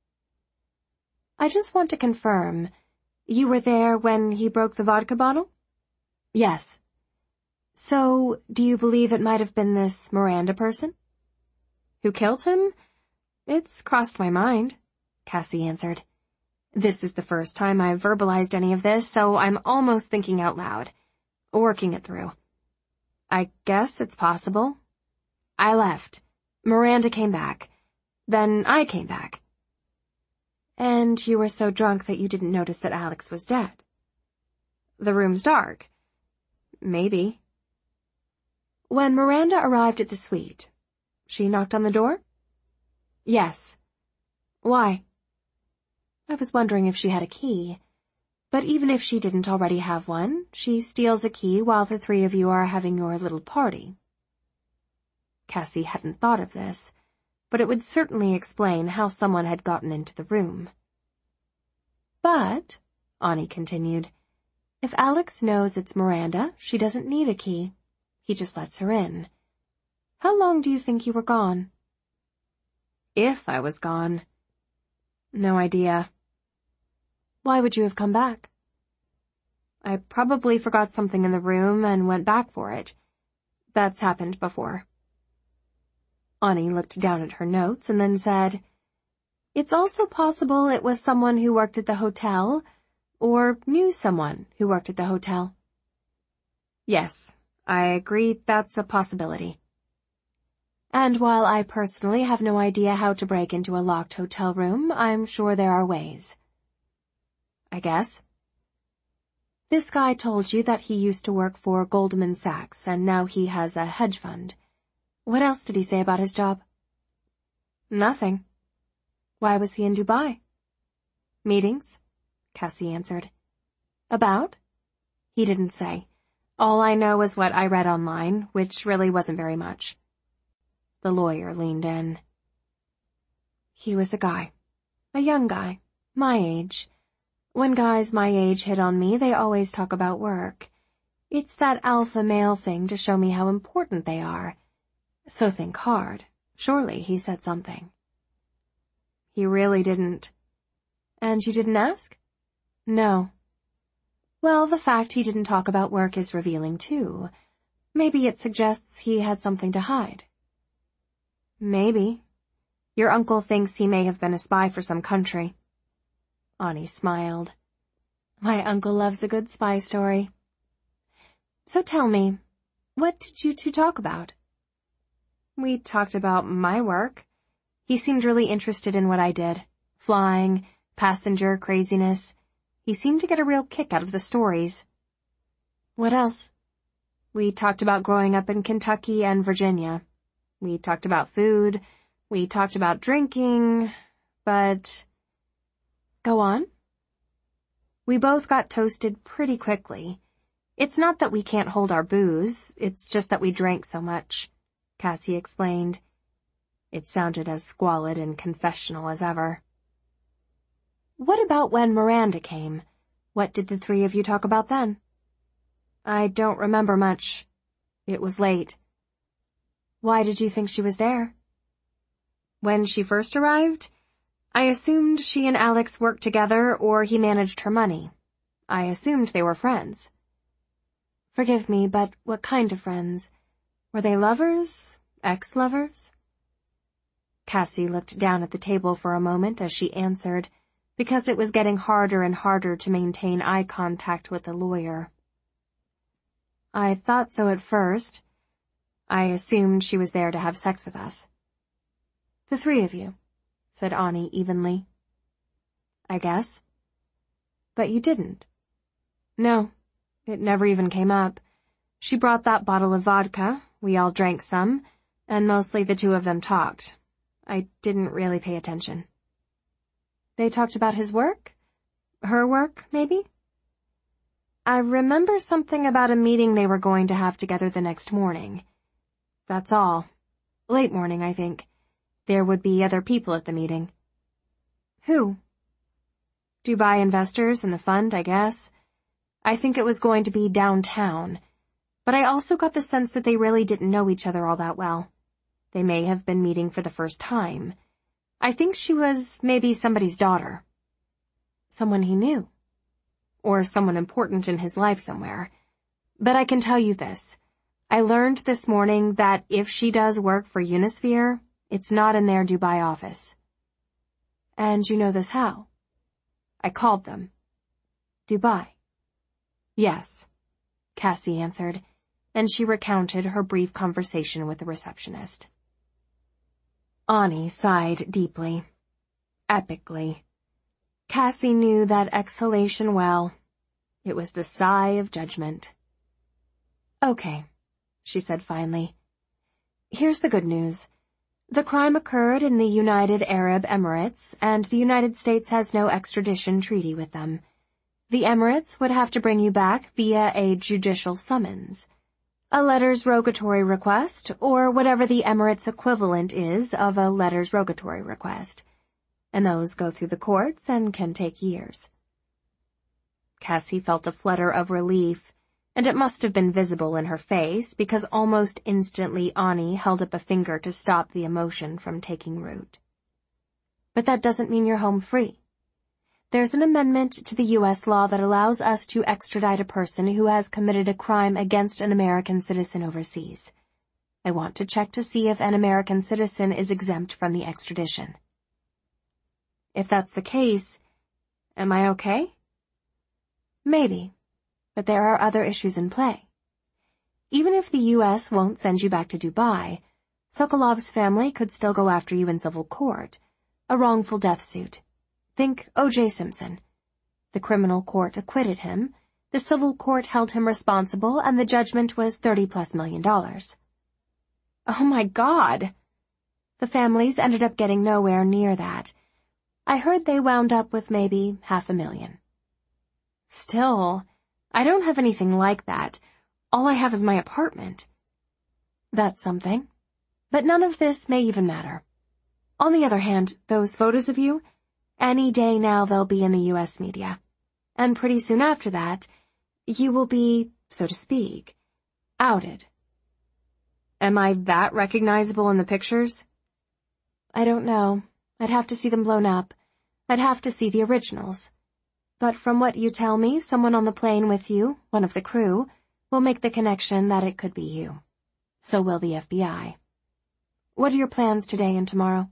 "I just want to confirm, you were there when he broke the vodka bottle?" "Yes." "So, do you believe it might have been this Miranda person?" "Who killed him? It's crossed my mind," Cassie answered. This is the first time I've verbalized any of this, so I'm almost thinking out loud, working it through. I guess it's possible. I left. Miranda came back. Then I came back. And you were so drunk that you didn't notice that Alex was dead. The room's dark. Maybe. When Miranda arrived at the suite, she knocked on the door? Yes. Why? I was wondering if she had a key. But even if she didn't already have one, she steals a key while the three of you are having your little party. Cassie hadn't thought of this, but it would certainly explain how someone had gotten into the room. But, Ani continued, if Alex knows it's Miranda, she doesn't need a key. He just lets her in. How long do you think you were gone? If I was gone. No idea. Why would you have come back? I probably forgot something in the room and went back for it. That's happened before. Ani looked down at her notes and then said, It's also possible it was someone who worked at the hotel, or knew someone who worked at the hotel. Yes, I agree that's a possibility. And while I personally have no idea how to break into a locked hotel room, I'm sure there are ways. I guess. This guy told you that he used to work for Goldman Sachs, and now he has a hedge fund. What else did he say about his job? Nothing. Why was he in Dubai? Meetings, Cassie answered. About? He didn't say. All I know is what I read online, which really wasn't very much. The lawyer leaned in. He was a guy. A young guy. My age. When guys my age hit on me, they always talk about work. It's that alpha male thing to show me how important they are. So think hard. Surely he said something. He really didn't. And you didn't ask? No. Well, the fact he didn't talk about work is revealing, too. Maybe it suggests he had something to hide. Maybe. Your uncle thinks he may have been a spy for some country. Ani smiled. My uncle loves a good spy story. So tell me, what did you two talk about? We talked about my work. He seemed really interested in what I did. Flying, passenger craziness. He seemed to get a real kick out of the stories. What else? We talked about growing up in Kentucky and Virginia. We talked about food. We talked about drinking, but... Go on. We both got toasted pretty quickly. It's not that we can't hold our booze, it's just that we drank so much, Cassie explained. It sounded as squalid and confessional as ever. What about when Miranda came? What did the three of you talk about then? I don't remember much. It was late. Why did you think she was there? When she first arrived, I assumed she and Alex worked together or he managed her money. I assumed they were friends. Forgive me, but what kind of friends? Were they lovers? Ex-lovers? Cassie looked down at the table for a moment as she answered, because it was getting harder and harder to maintain eye contact with the lawyer. I thought so at first. I assumed she was there to have sex with us. The three of you, said Ani evenly. I guess. But you didn't. No, it never even came up. She brought that bottle of vodka, we all drank some, and mostly the two of them talked. I didn't really pay attention. They talked about his work? Her work, maybe? I remember something about a meeting they were going to have together the next morning. That's all. Late morning, I think. There would be other people at the meeting. Who? Dubai investors and the fund, I guess. I think it was going to be downtown. But I also got the sense that they really didn't know each other all that well. They may have been meeting for the first time. I think she was maybe somebody's daughter. Someone he knew. Or someone important in his life somewhere. But I can tell you this. I learned this morning that if she does work for Unisphere, it's not in their Dubai office. And you know this how? I called them. Dubai. Yes, Cassie answered, and she recounted her brief conversation with the receptionist. Ani sighed deeply, epically. Cassie knew that exhalation well. It was the sigh of judgment. Okay, she said finally. Here's the good news. The crime occurred in the United Arab Emirates, and the United States has no extradition treaty with them. The Emirates would have to bring you back via a judicial summons, a letters rogatory request, or whatever the Emirates equivalent is of a letters rogatory request, and those go through the courts and can take years. Cassie felt a flutter of relief, and it must have been visible in her face because almost instantly Ani held up a finger to stop the emotion from taking root. But that doesn't mean you're home free. There's an amendment to the U S law that allows us to extradite a person who has committed a crime against an American citizen overseas. I want to check to see if an American citizen is exempt from the extradition. If that's the case, am I okay? Maybe. But there are other issues in play. Even if the U S won't send you back to Dubai, Sokolov's family could still go after you in civil court, a wrongful death suit. Think O J Simpson. The criminal court acquitted him, the civil court held him responsible, and the judgment was thirty plus million dollars. Oh my God! The families ended up getting nowhere near that. I heard they wound up with maybe half a million. Still, I don't have anything like that. All I have is my apartment. That's something. But none of this may even matter. On the other hand, those photos of you, any day now they'll be in the U S media. And pretty soon after that, you will be, so to speak, outed. Am I that recognizable in the pictures? I don't know. I'd have to see them blown up. I'd have to see the originals. But from what you tell me, someone on the plane with you, one of the crew, will make the connection that it could be you. So will the F B I. What are your plans today and tomorrow?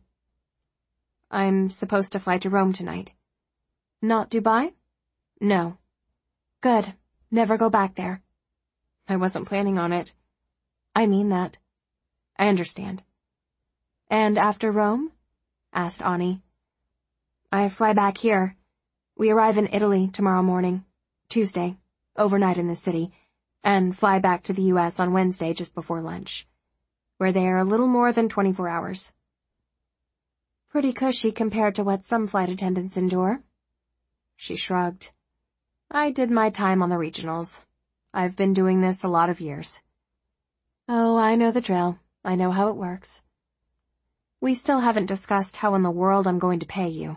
I'm supposed to fly to Rome tonight. Not Dubai? No. Good. Never go back there. I wasn't planning on it. I mean that. I understand. And after Rome? Asked Ani. I fly back here. We arrive in Italy tomorrow morning, Tuesday, overnight in the city, and fly back to the U S on Wednesday just before lunch. We're there a little more than twenty-four hours. Pretty cushy compared to what some flight attendants endure. She shrugged. I did my time on the regionals. I've been doing this a lot of years. Oh, I know the drill. I know how it works. We still haven't discussed how in the world I'm going to pay you.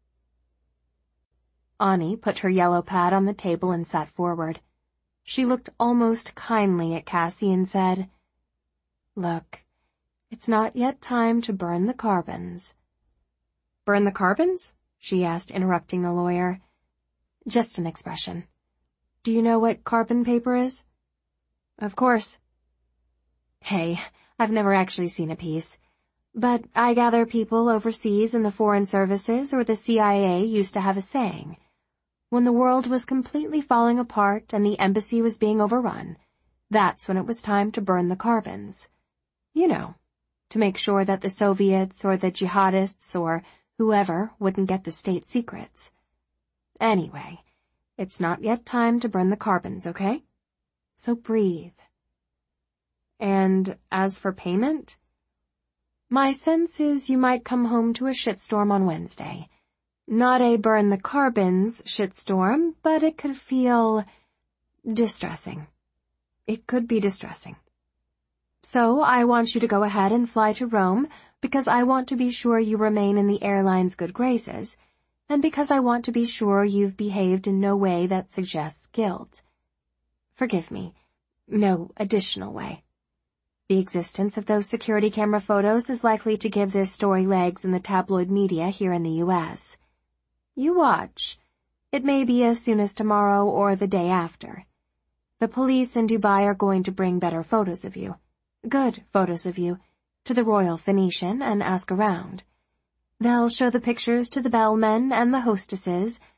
Ani put her yellow pad on the table and sat forward. She looked almost kindly at Cassie and said, Look, it's not yet time to burn the carbons. Burn the carbons? She asked, interrupting the lawyer. Just an expression. Do you know what carbon paper is? Of course. Hey, I've never actually seen a piece. But I gather people overseas in the foreign services or the C I A used to have a saying. When the world was completely falling apart and the embassy was being overrun, that's when it was time to burn the carbons. You know, to make sure that the Soviets or the jihadists or whoever wouldn't get the state secrets. Anyway, it's not yet time to burn the carbons, okay? So breathe. And as for payment? My sense is you might come home to a shitstorm on Wednesday. Not a burn the carbons shitstorm, but it could feel distressing. It could be distressing. So I want you to go ahead and fly to Rome because I want to be sure you remain in the airline's good graces, and because I want to be sure you've behaved in no way that suggests guilt. Forgive me, no additional way. The existence of those security camera photos is likely to give this story legs in the tabloid media here in the U S. You watch. It may be as soon as tomorrow or the day after. The police in Dubai are going to bring better photos of you, good photos of you, to the Royal Phoenician and ask around. They'll show the pictures to the bellmen and the hostesses,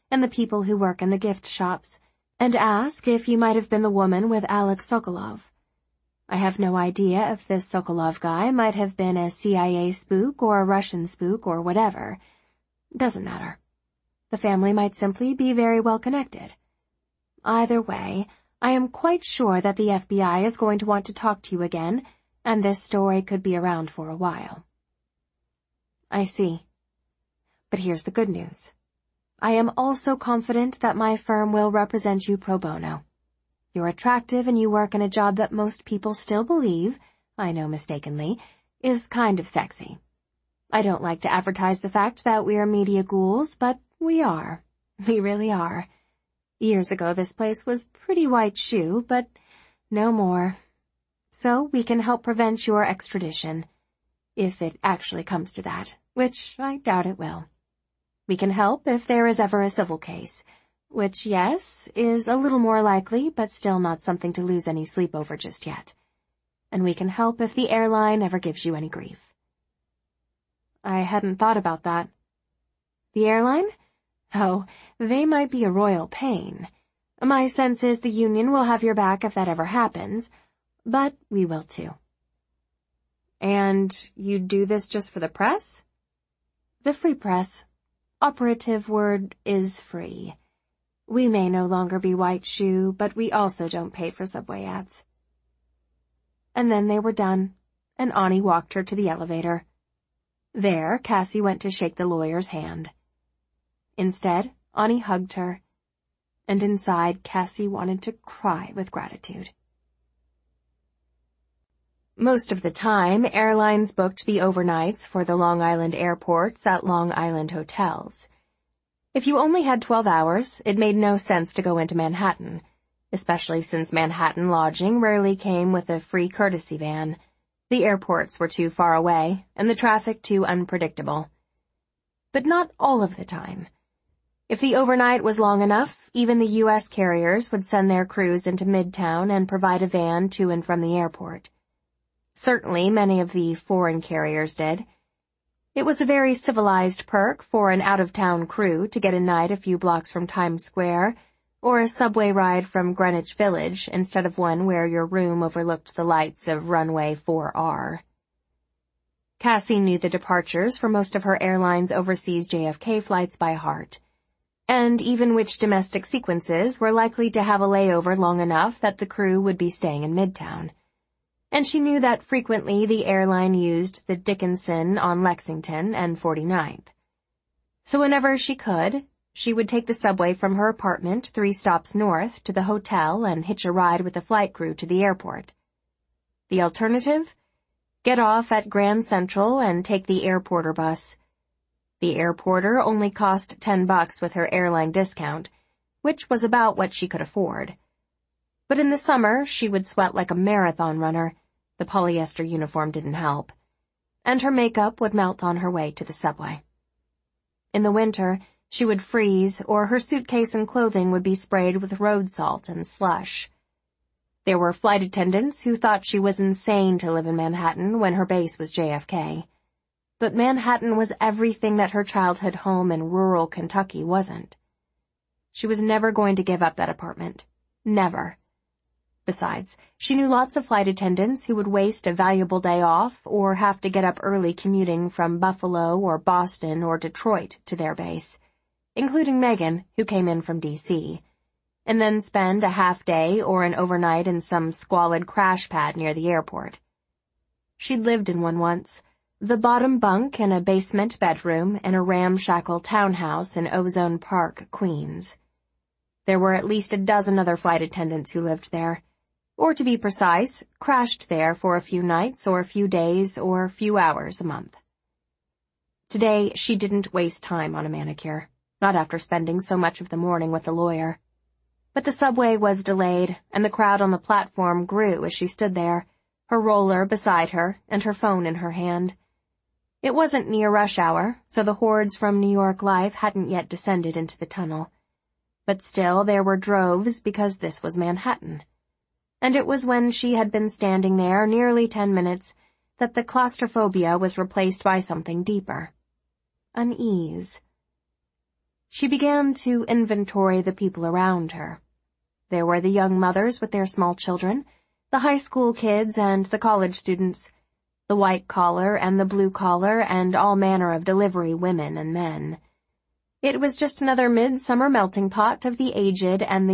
and the people who work in the gift shops, and ask if you might have been the woman with Alex Sokolov. I have no idea if this Sokolov guy might have been a C I A spook or a Russian spook or whatever. Doesn't matter. The family might simply be very well connected. Either way, I am quite sure that the F B I is going to want to talk to you again, and this story could be around for a while. I see. But here's the good news. I am also confident that my firm will represent you pro bono. You're attractive and you work in a job that most people still believe, I know mistakenly, is kind of sexy. I don't like to advertise the fact that we are media ghouls, but we are. We really are. Years ago this place was pretty white shoe, but no more. So we can help prevent your extradition, if it actually comes to that, which I doubt it will. We can help if there is ever a civil case, which, yes, is a little more likely, but still not something to lose any sleep over just yet. And we can help if the airline ever gives you any grief. I hadn't thought about that. The airline? Oh, they might be a royal pain. My sense is the union will have your back if that ever happens, but we will too. And you do this just for the press? The free press. Operative word is free. We may no longer be white shoe, but we also don't pay for subway ads. And then they were done, and Ani walked her to the elevator. There, Cassie went to shake the lawyer's hand. Instead, Ani hugged her, and inside, Cassie wanted to cry with gratitude. Most of the time, airlines booked the overnights for the Long Island airports at Long Island hotels. If you only had twelve hours, it made no sense to go into Manhattan, especially since Manhattan lodging rarely came with a free courtesy van. The airports were too far away, and the traffic too unpredictable. But not all of the time. If the overnight was long enough, even the U S carriers would send their crews into Midtown and provide a van to and from the airport. Certainly many of the foreign carriers did. It was a very civilized perk for an out-of-town crew to get a night a few blocks from Times Square, or a subway ride from Greenwich Village instead of one where your room overlooked the lights of runway four R. Cassie knew the departures for most of her airline's overseas J F K flights by heart, and even which domestic sequences were likely to have a layover long enough that the crew would be staying in Midtown. And she knew that frequently the airline used the Dickinson on Lexington and forty-ninth. So whenever she could, she would take the subway from her apartment three stops north to the hotel and hitch a ride with the flight crew to the airport. The alternative? Get off at Grand Central and take the airporter bus. The airporter only cost ten bucks with her airline discount, which was about what she could afford. But in the summer, she would sweat like a marathon runner. The polyester uniform didn't help. And her makeup would melt on her way to the subway. In the winter, she would freeze, or her suitcase and clothing would be sprayed with road salt and slush. There were flight attendants who thought she was insane to live in Manhattan when her base was J F K. But Manhattan was everything that her childhood home in rural Kentucky wasn't. She was never going to give up that apartment. Never. Besides, she knew lots of flight attendants who would waste a valuable day off or have to get up early commuting from Buffalo or Boston or Detroit to their base, including Megan, who came in from D C, and then spend a half day or an overnight in some squalid crash pad near the airport. She'd lived in one once, the bottom bunk in a basement bedroom in a ramshackle townhouse in Ozone Park, Queens. There were at least a dozen other flight attendants who lived there. Or to be precise, crashed there for a few nights or a few days or a few hours a month. Today, she didn't waste time on a manicure, not after spending so much of the morning with the lawyer. But the subway was delayed, and the crowd on the platform grew as she stood there, her roller beside her and her phone in her hand. It wasn't near rush hour, so the hordes from New York life hadn't yet descended into the tunnel. But still there were droves because this was Manhattan. And it was when she had been standing there nearly ten minutes that the claustrophobia was replaced by something deeper. Unease. She began to inventory the people around her. There were the young mothers with their small children, the high school kids and the college students, the white-collar and the blue-collar and all manner of delivery women and men. It was just another midsummer melting pot of the aged and the